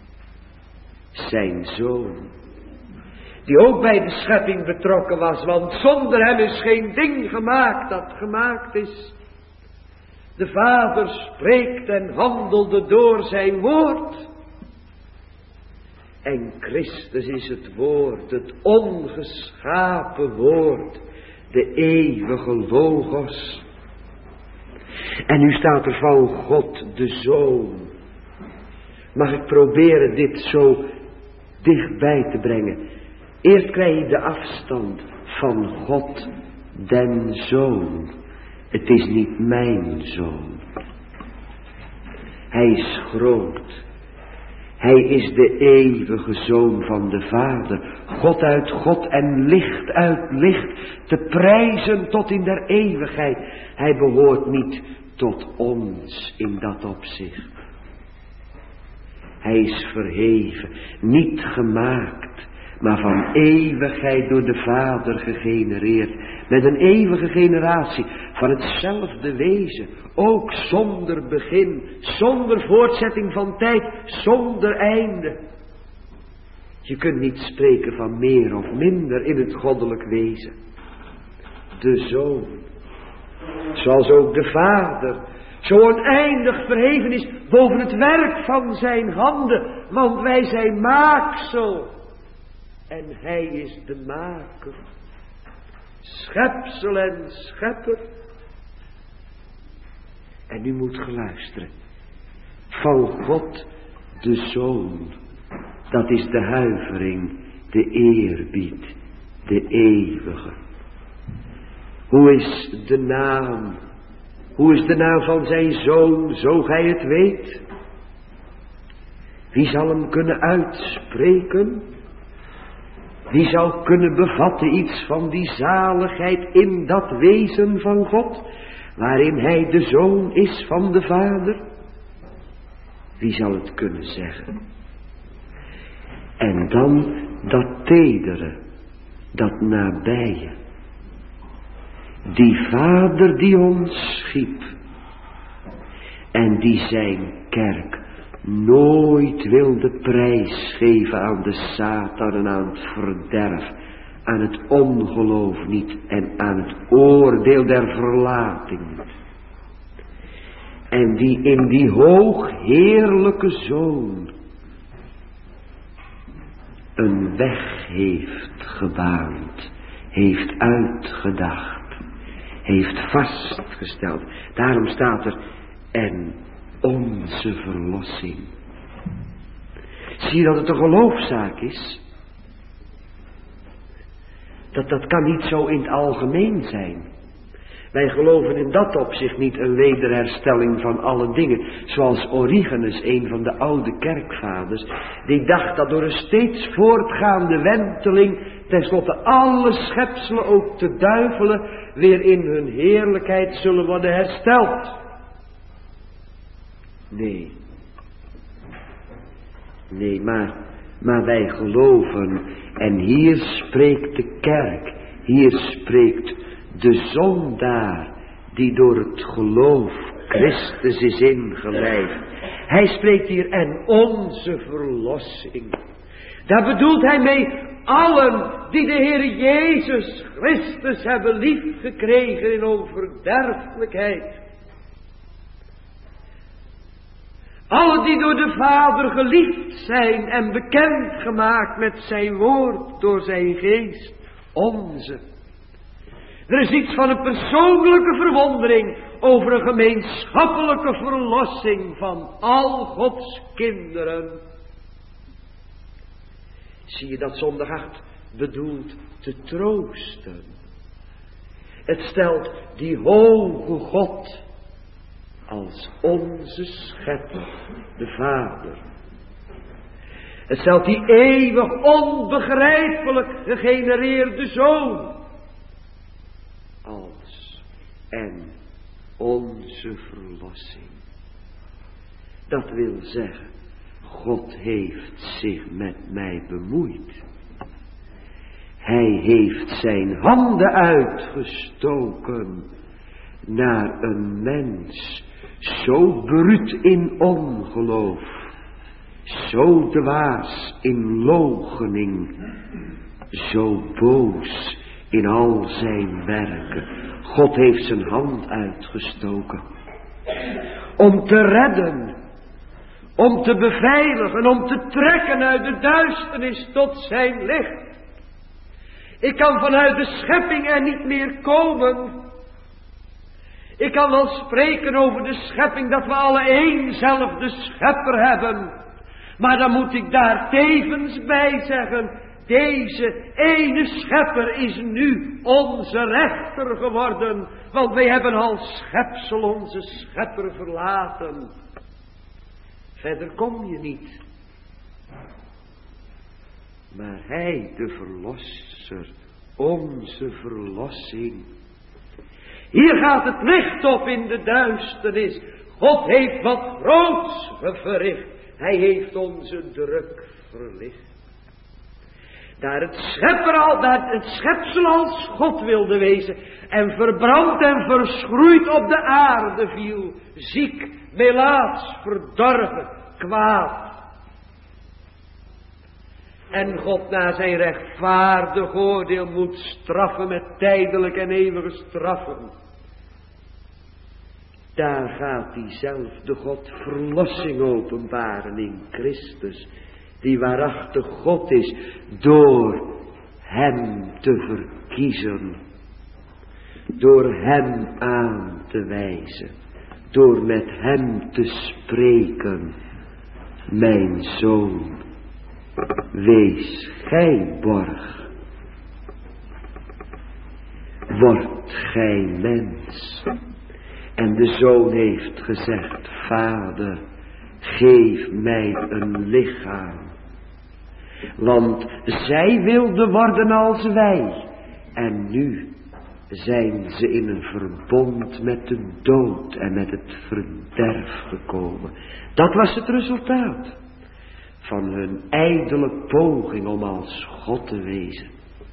Zijn Zoon, die ook bij de schepping betrokken was, want zonder hem is geen ding gemaakt dat gemaakt is. De Vader spreekt en handelde door zijn woord. En Christus is het woord, het ongeschapen woord, de eeuwige Logos. En nu staat er van God de Zoon. Mag ik proberen dit zo dichtbij te brengen. Eerst krijg je de afstand van God den Zoon. Het is niet mijn Zoon. Hij is groot. Hij is de eeuwige Zoon van de Vader. God uit God en licht uit licht. Te prijzen tot in der eeuwigheid. Hij behoort niet tot ons in dat opzicht. Hij is verheven, niet gemaakt, maar van eeuwigheid door de Vader gegenereerd. Met een eeuwige generatie van hetzelfde wezen, ook zonder begin, zonder voortzetting van tijd, zonder einde. Je kunt niet spreken van meer of minder in het goddelijk wezen. De Zoon, zoals ook de Vader, zo oneindig verheven is boven het werk van zijn handen, want wij zijn maaksel en hij is de maker, schepsel en schepper. En u moet geluisteren, van God de Zoon, dat is de huivering, de eerbied, de eeuwige. Hoe is de naam? Hoe is de naam van zijn Zoon, zo gij het weet? Wie zal hem kunnen uitspreken? Wie zal kunnen bevatten iets van die zaligheid in dat wezen van God, waarin hij de Zoon is van de Vader? Wie zal het kunnen zeggen? En dan dat tedere, dat nabije. Die Vader die ons schiep en die zijn kerk nooit wilde prijsgeven aan de Satan en aan het verderf, aan het ongeloof niet en aan het oordeel der verlating niet. En die in die hoogheerlijke Zoon een weg heeft gebaand, heeft uitgedacht, heeft vastgesteld. Daarom staat er, en onze verlossing. Zie je dat het een geloofszaak is? Dat dat kan niet zo in het algemeen zijn. Wij geloven in dat opzicht niet een wederherstelling van alle dingen. Zoals Origenes, een van de oude kerkvaders, die dacht dat door een steeds voortgaande wenteling tenslotte alle schepselen, ook de duivelen, weer in hun heerlijkheid zullen worden hersteld. Nee. Nee, maar, maar wij geloven, en hier spreekt de kerk, hier spreekt de zondaar die door het geloof Christus is ingeleid. Hij spreekt hier en onze verlossing. Daar bedoelt hij mee allen die de Heer Jezus Christus hebben liefgekregen in onverderfelijkheid. Alle die door de Vader geliefd zijn en bekend gemaakt met zijn woord door zijn geest, onze. Er is iets van een persoonlijke verwondering over een gemeenschappelijke verlossing van al Gods kinderen. Zie je dat zondag acht bedoelt te troosten. Het stelt die hoge God als onze schepper, de Vader. Het stelt die eeuwig onbegrijpelijk gegenereerde Zoon als en onze verlossing. Dat wil zeggen, God heeft zich met mij bemoeid. Hij heeft zijn handen uitgestoken naar een mens, zo bruut in ongeloof, zo dwaas in loochening, zo boos in al zijn werken. God heeft zijn hand uitgestoken om te redden, om te beveiligen, om te trekken uit de duisternis tot zijn licht. Ik kan vanuit de schepping er niet meer komen. Ik kan wel spreken over de schepping, dat we alle éénzelfde schepper hebben. Maar dan moet ik daar tevens bij zeggen, deze ene schepper is nu onze rechter geworden. Want wij hebben als schepsel onze schepper verlaten. Verder kom je niet. Maar hij, de verlosser, onze verlossing. Hier gaat het licht op in de duisternis. God heeft wat groots verricht. Hij heeft onze druk verlicht. Daar het, schepper al, daar het schepsel als God wilde wezen en verbrand en verschroeid op de aarde viel, ziek, melaats, verdorven, kwaad. En God na zijn rechtvaardig oordeel moet straffen met tijdelijk en eeuwige straffen. Daar gaat diezelfde God verlossing openbaren in Christus, die waarachtig God is, door hem te verkiezen, door hem aan te wijzen, door met hem te spreken. Mijn zoon, wees gij borg, word gij mens. En de zoon heeft gezegd, Vader, geef mij een lichaam. Want zij wilden worden als wij. En nu zijn ze in een verbond met de dood en met het verderf gekomen. Dat was het resultaat van hun ijdele poging om als God te wezen.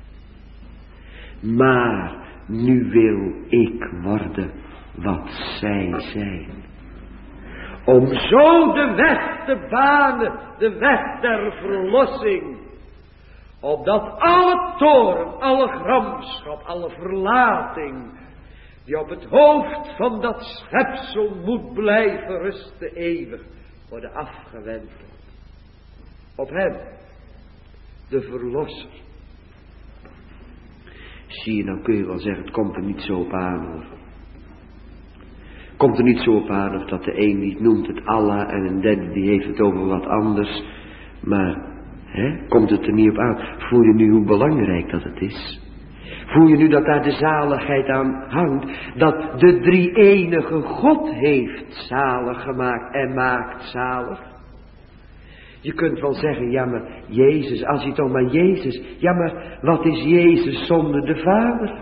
Maar nu wil ik worden wat zij zijn. Om zo de weg te banen, de weg der verlossing. Opdat alle toorn, alle gramschap, alle verlating, die op het hoofd van dat schepsel moet blijven rusten eeuwig, worden afgewend. Op hem, de verlosser. Zie je, dan kun je wel zeggen, het komt er niet zo op aan hoor. Komt er niet zo op aan of dat de een niet noemt het Allah en een derde die heeft het over wat anders. Maar, hè, komt het er niet op aan. Voel je nu hoe belangrijk dat het is? Voel je nu dat daar de zaligheid aan hangt? Dat de drie-enige God heeft zalig gemaakt en maakt zalig? Je kunt wel zeggen, ja maar Jezus, als je toch maar Jezus. Ja maar wat is Jezus zonder de Vader?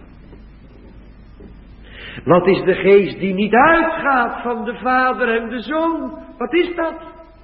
Wat is de geest die niet uitgaat van de Vader en de Zoon? Wat is dat?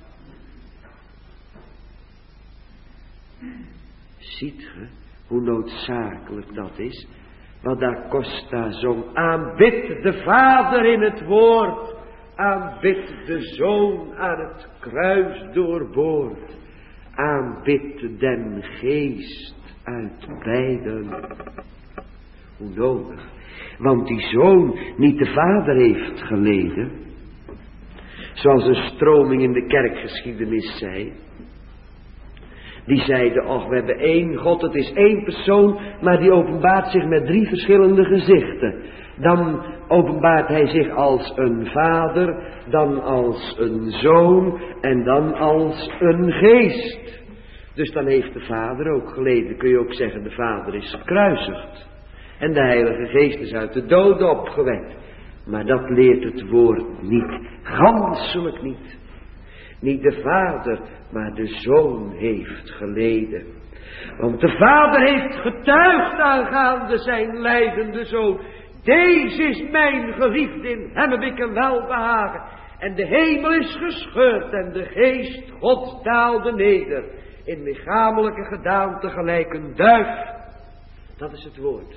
Ziet ge hoe noodzakelijk dat is? Wat daar Costa zong. Aanbid de Vader in het woord. Aanbid de Zoon aan het kruis doorboord. Aanbid den Geest uit beiden. Hoe nodig. Want die Zoon niet de Vader heeft geleden. Zoals een stroming in de kerkgeschiedenis zei. Die zeiden, och we hebben één God, het is één persoon, maar die openbaart zich met drie verschillende gezichten. Dan openbaart hij zich als een vader, dan als een zoon en dan als een geest. Dus dan heeft de Vader ook geleden, kun je ook zeggen, de Vader is gekruisigd. En de Heilige Geest is uit de doden opgewekt. Maar dat leert het woord niet, ganselijk niet. Niet de Vader, maar de Zoon heeft geleden. Want de Vader heeft getuigd aangaande zijn lijdende Zoon. Deze is mijn geliefde, in hem heb ik een welbehagen. En de hemel is gescheurd en de geest Gods daalde neder. In lichamelijke gedaante gelijk een duif. Dat is het woord.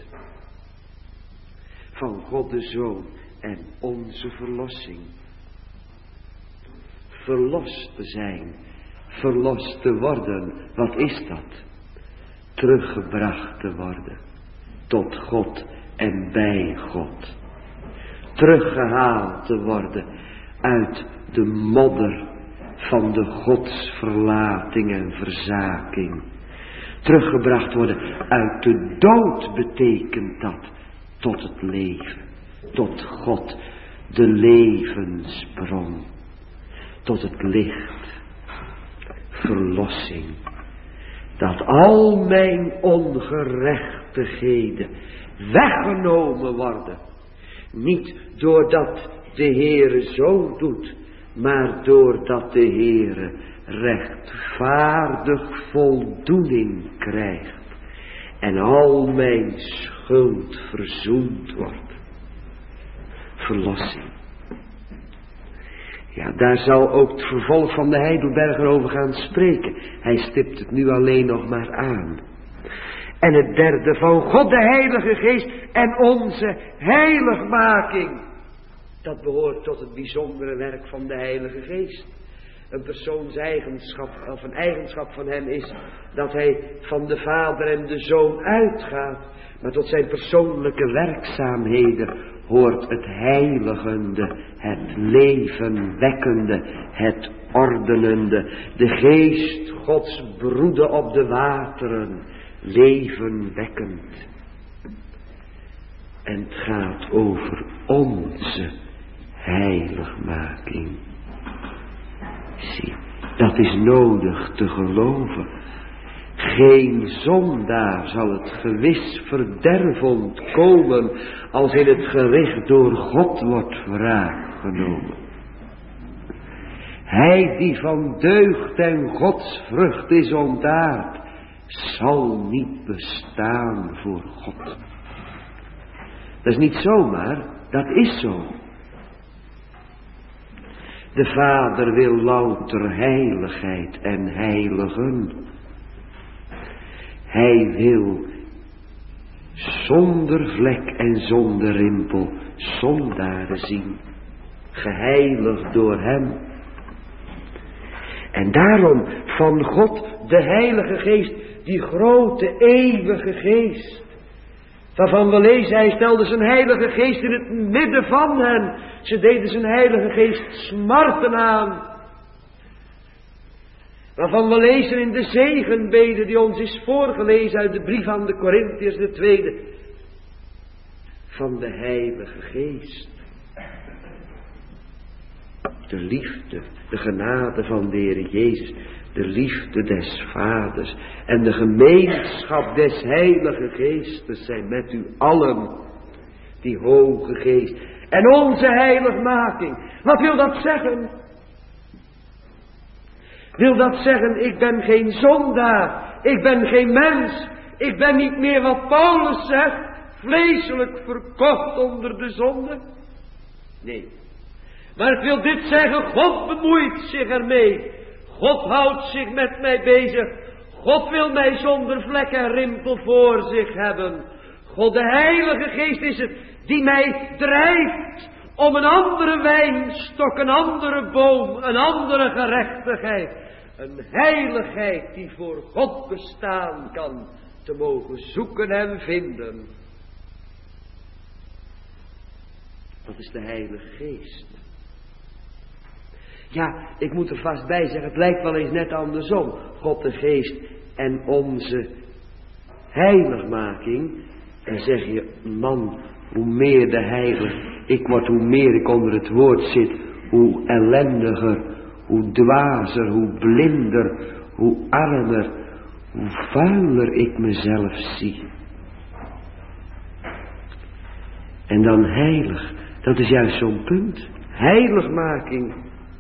Van God de Zoon en onze verlossing. Verlost te zijn, verlost te worden, wat is dat? Teruggebracht te worden, tot God en bij God. Teruggehaald te worden uit de modder van de godsverlating en verzaking. Teruggebracht worden uit de dood betekent dat, tot het leven, tot God, de levensbron. Tot het licht, verlossing, dat al mijn ongerechtigheden weggenomen worden. Niet doordat de Heere zo doet, maar doordat de Heere rechtvaardig voldoening krijgt en al mijn schuld verzoend wordt. Verlossing. Ja, daar zal ook het vervolg van de Heidelberger over gaan spreken. Hij stipt het nu alleen nog maar aan. En het derde, van God de Heilige Geest en onze heiligmaking. Dat behoort tot het bijzondere werk van de Heilige Geest. Een persoons eigenschap, of een eigenschap van hem is dat hij van de Vader en de Zoon uitgaat. Maar tot zijn persoonlijke werkzaamheden hoort het heiligende, het levenwekkende, het ordenende. De Geest Gods broedde op de wateren, levenwekkend. En het gaat over onze heiligmaking. Zie, dat is nodig te geloven. Geen zondaar zal het gewis verderf ontkomen als in het gericht door God wordt wraak genomen. Hij die van deugd en godsvrucht is ontaard, zal niet bestaan voor God. Dat is niet zomaar, dat is zo. De Vader wil louter heiligheid en heiligen. Hij wil zonder vlek en zonder rimpel zondaren zien, geheiligd door hem. En daarom van God de Heilige Geest, die grote eeuwige Geest, waarvan we lezen, hij stelde zijn Heilige Geest in het midden van hen. Ze deden zijn Heilige Geest smarten aan. Waarvan we lezen in de zegenbede die ons is voorgelezen uit de brief aan de Korintiërs, de tweede. Van de Heilige Geest. De liefde, de genade van de Heer Jezus. De liefde des Vaders en de gemeenschap des Heilige Geestes zijn met u allen, die Hoge Geest. En onze heiligmaking, wat wil dat zeggen? Wil dat zeggen, ik ben geen zondaar, ik ben geen mens, ik ben niet meer wat Paulus zegt, vleeselijk verkocht onder de zonde? Nee, maar het wil dit zeggen, God bemoeit zich ermee. God houdt zich met mij bezig. God wil mij zonder vlek en rimpel voor zich hebben. God de Heilige Geest is het die mij drijft om een andere wijnstok, een andere boom, een andere gerechtigheid. Een heiligheid die voor God bestaan kan, te mogen zoeken en vinden. Dat is de Heilige Geest. Ja, ik moet er vast bij zeggen, het lijkt wel eens net andersom. God de Geest en onze heiligmaking. En zeg je, man, hoe meer de heilig ik word, hoe meer ik onder het woord zit, hoe ellendiger, hoe dwazer, hoe blinder, hoe armer, hoe vuiler ik mezelf zie. En dan heilig, dat is juist zo'n punt. Heiligmaking.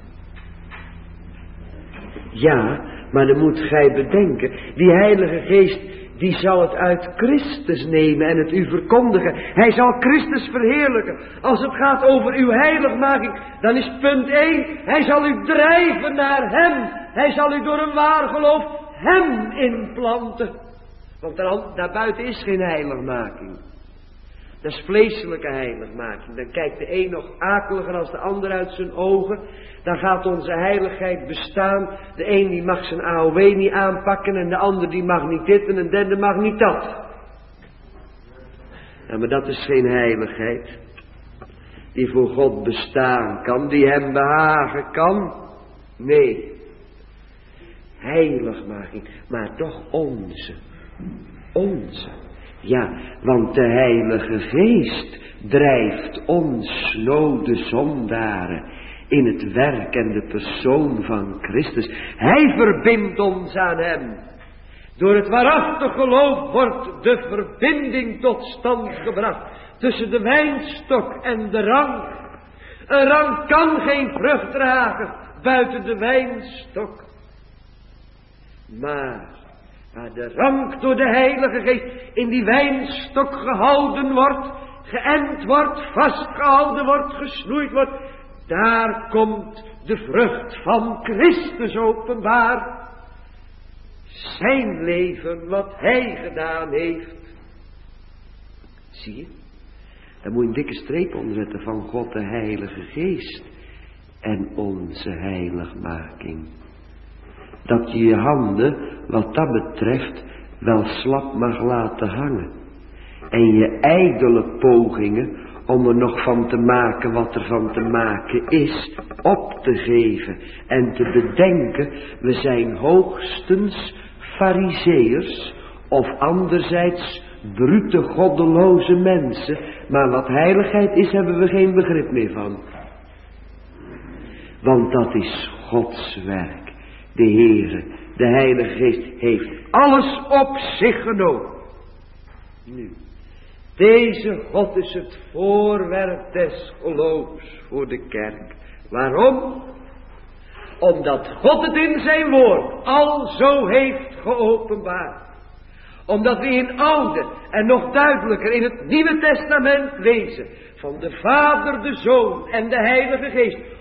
Ja, maar dan moet gij bedenken, die Heilige Geest, die zal het uit Christus nemen en het u verkondigen. Hij zal Christus verheerlijken. Als het gaat over uw heiligmaking, dan is punt één, hij zal u drijven naar hem. Hij zal u door een waar geloof hem inplanten. Want daar, daarbuiten is geen heiligmaking. Dat is vleeselijke heiligmaking. Dan kijkt de een nog akeliger als de ander uit zijn ogen. Dan gaat onze heiligheid bestaan. De een die mag zijn A O W niet aanpakken en de ander die mag niet dit en de derde mag niet dat. Ja, maar dat is geen heiligheid die voor God bestaan kan, die hem behagen kan. Nee, heiligmaking, maar toch onze, onze. Ja, want de Heilige Geest drijft ons snode zondaren in het werk en de persoon van Christus. Hij verbindt ons aan hem. Door het waarachtig geloof wordt de verbinding tot stand gebracht tussen de wijnstok en de rank. Een rank kan geen vrucht dragen buiten de wijnstok. Maar waar de rank door de Heilige Geest in die wijnstok gehouden wordt, geënt wordt, vastgehouden wordt, gesnoeid wordt, daar komt de vrucht van Christus openbaar. Zijn leven, wat hij gedaan heeft. Zie je? Daar moet je een dikke streep onder zetten van God de Heilige Geest en onze heiligmaking. Dat je je handen, wat dat betreft, wel slap mag laten hangen. En je ijdele pogingen om er nog van te maken wat er van te maken is, op te geven. En te bedenken, we zijn hoogstens farizeeërs of anderzijds brute goddeloze mensen. Maar wat heiligheid is, hebben we geen begrip meer van. Want dat is Gods werk. De Heere, de Heilige Geest, heeft alles op zich genomen. Nu, deze God is het voorwerp des geloofs voor de kerk. Waarom? Omdat God het in zijn woord al zo heeft geopenbaard. Omdat we in Oude en nog duidelijker in het Nieuwe Testament lezen van de Vader, de Zoon en de Heilige Geest.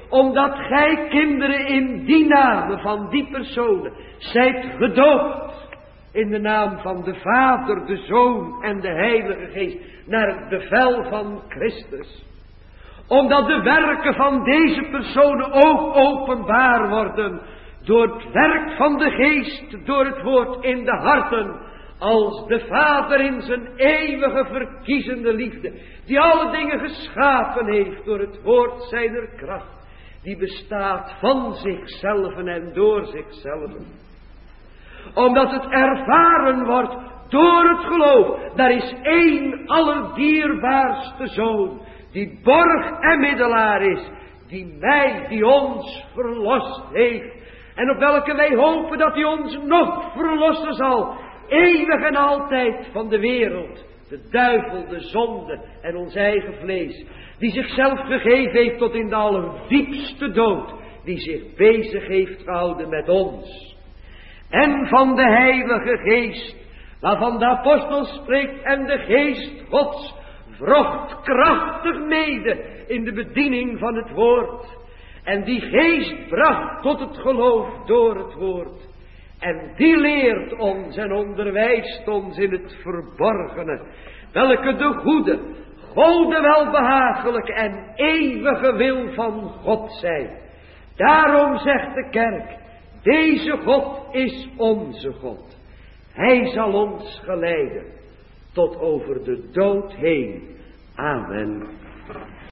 omdat gij kinderen in die namen van die personen zijt gedoopt. In de naam van de Vader, de Zoon en de Heilige Geest. Naar het bevel van Christus. Omdat de werken van deze personen ook openbaar worden. Door het werk van de Geest, door het woord in de harten. Als de Vader in zijn eeuwige verkiezende liefde. Die alle dingen geschapen heeft door het woord zijner kracht. Die bestaat van zichzelf en door zichzelf. Omdat het ervaren wordt door het geloof. Daar is één allerdierbaarste Zoon. Die borg en middelaar is. Die mij, die ons verlost heeft. En op welke wij hopen dat hij ons nog verlossen zal. Eeuwig en altijd van de wereld. De duivel, de zonde en ons eigen vlees. Die zichzelf gegeven heeft tot in de allerdiepste dood. Die zich bezig heeft gehouden met ons. En van de Heilige Geest. Waarvan de apostel spreekt. En de Geest Gods vrocht krachtig mede in de bediening van het woord. En die Geest bracht tot het geloof door het woord. En die leert ons en onderwijst ons in het verborgene. Welke de goede, gode welbehagelijke en eeuwige wil van God zijn. Daarom zegt de kerk. Deze God is onze God. Hij zal ons geleiden tot over de dood heen. Amen.